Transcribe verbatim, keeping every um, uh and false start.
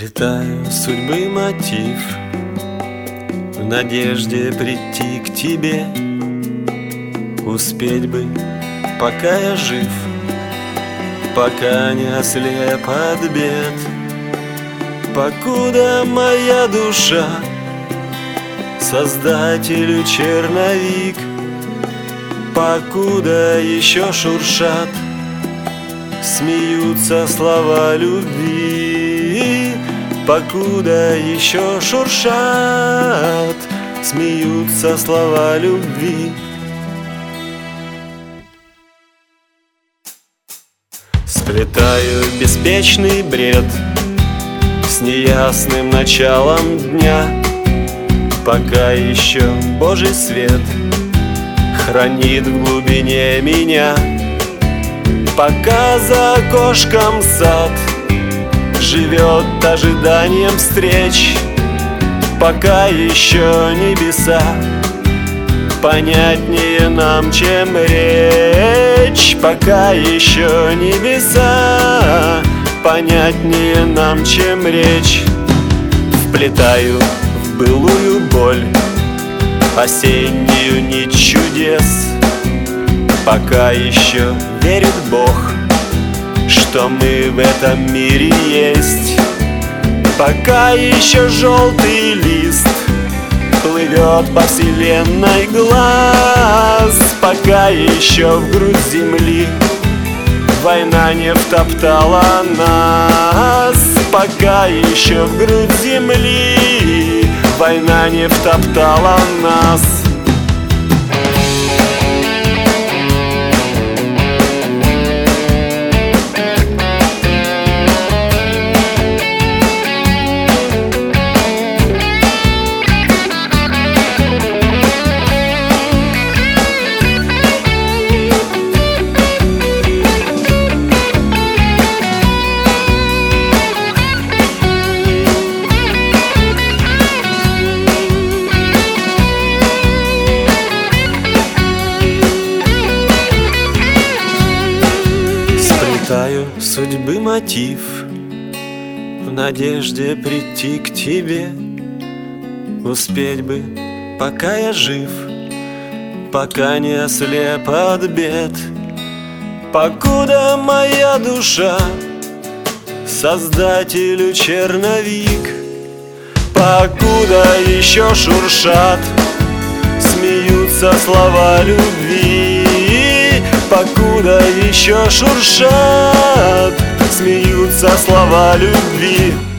Сплетаю судьбы мотив в надежде прийти к тебе. Успеть бы, пока я жив, пока не ослеп от бед. Покуда моя душа Создателю черновик, покуда еще шуршат, смеются слова любви. Покуда еще шуршат, смеются слова любви. Сплетаю беспечный бред с неясным началом дня, пока еще Божий свет хранит в глубине меня. Пока за окошком сад живет ожиданием встреч, пока еще небеса понятнее нам, чем речь. Пока еще небеса понятнее нам, чем речь. Вплетаю в былую боль осеннюю нить чудес, пока еще верит Бог, что мы в этом мире есть. Пока еще желтый лист плывет по вселенной глаз, пока еще в грудь земли война не втоптала нас. Пока еще в грудь земли война не втоптала нас. Сплетаю судьбы мотив в надежде прийти к тебе. Успеть бы, пока я жив, пока не ослеп от бед. Покуда моя душа Создателю черновик, покуда еще шуршат, смеются слова любви. Покуда еще шуршат, смеются слова любви.